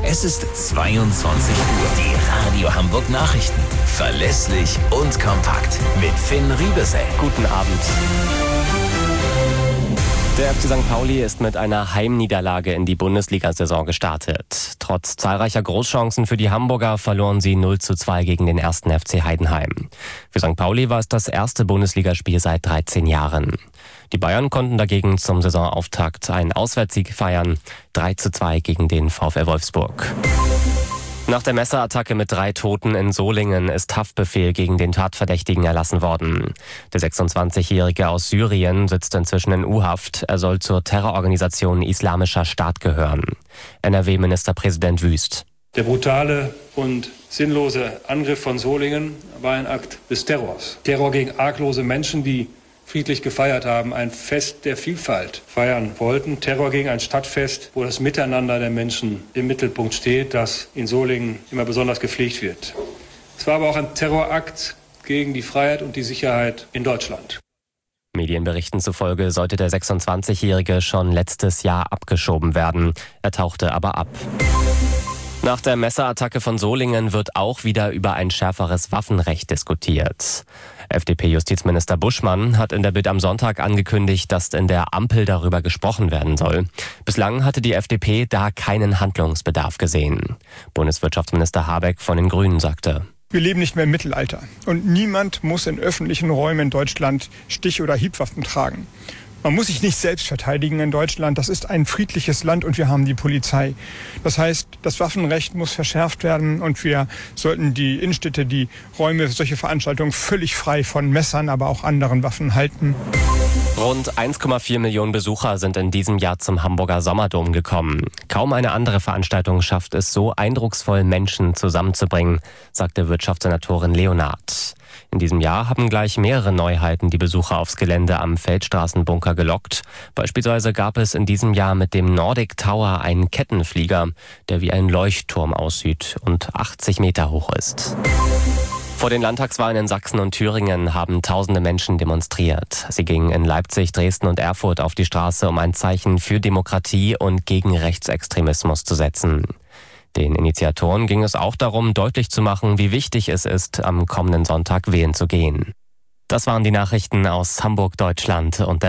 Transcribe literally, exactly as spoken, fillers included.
Es ist zweiundzwanzig Uhr. Die Radio Hamburg Nachrichten. Verlässlich und kompakt. Mit Finn Riebesell. Guten Abend. Der F C Sankt Pauli ist mit einer Heimniederlage in die Bundesliga-Saison gestartet. Trotz zahlreicher Großchancen für die Hamburger verloren sie null zu zwei gegen den ersten F C Heidenheim. Für Sankt Pauli war es das erste Bundesligaspiel seit dreizehn Jahren. Die Bayern konnten dagegen zum Saisonauftakt einen Auswärtssieg feiern, drei zu zwei gegen den VfL Wolfsburg. Nach der Messerattacke mit drei Toten in Solingen ist Haftbefehl gegen den Tatverdächtigen erlassen worden. Der sechsundzwanzigjährige aus Syrien sitzt inzwischen in U-Haft. Er soll zur Terrororganisation Islamischer Staat gehören. N R W-Ministerpräsident Wüst. Der brutale und sinnlose Angriff von Solingen war ein Akt des Terrors. Terror gegen arglose Menschen, die friedlich gefeiert haben, ein Fest der Vielfalt feiern wollten. Terror gegen ein Stadtfest, wo das Miteinander der Menschen im Mittelpunkt steht, das in Solingen immer besonders gepflegt wird. Es war aber auch ein Terrorakt gegen die Freiheit und die Sicherheit in Deutschland. Medienberichten zufolge sollte der sechsundzwanzigjährige schon letztes Jahr abgeschoben werden. Er tauchte aber ab. Nach der Messerattacke von Solingen wird auch wieder über ein schärferes Waffenrecht diskutiert. F D P-Justizminister Buschmann hat in der Bild am Sonntag angekündigt, dass in der Ampel darüber gesprochen werden soll. Bislang hatte die F D P da keinen Handlungsbedarf gesehen. Bundeswirtschaftsminister Habeck von den Grünen sagte: Wir leben nicht mehr im Mittelalter und niemand muss in öffentlichen Räumen in Deutschland Stich- oder Hiebwaffen tragen. Man muss sich nicht selbst verteidigen in Deutschland. Das ist ein friedliches Land und wir haben die Polizei. Das heißt, das Waffenrecht muss verschärft werden und wir sollten die Innenstädte, die Räume für solche Veranstaltungen völlig frei von Messern, aber auch anderen Waffen halten. Rund eins Komma vier Millionen Besucher sind in diesem Jahr zum Hamburger Sommerdom gekommen. Kaum eine andere Veranstaltung schafft es so eindrucksvoll, Menschen zusammenzubringen, sagte Wirtschaftssenatorin Leonard. In diesem Jahr haben gleich mehrere Neuheiten die Besucher aufs Gelände am Feldstraßenbunker gelockt. Beispielsweise gab es in diesem Jahr mit dem Nordic Tower einen Kettenflieger, der wie ein Leuchtturm aussieht und achtzig Meter hoch ist. Vor den Landtagswahlen in Sachsen und Thüringen haben tausende Menschen demonstriert. Sie gingen in Leipzig, Dresden und Erfurt auf die Straße, um ein Zeichen für Demokratie und gegen Rechtsextremismus zu setzen. Den Initiatoren ging es auch darum, deutlich zu machen, wie wichtig es ist, am kommenden Sonntag wählen zu gehen. Das waren die Nachrichten aus Hamburg, Deutschland und der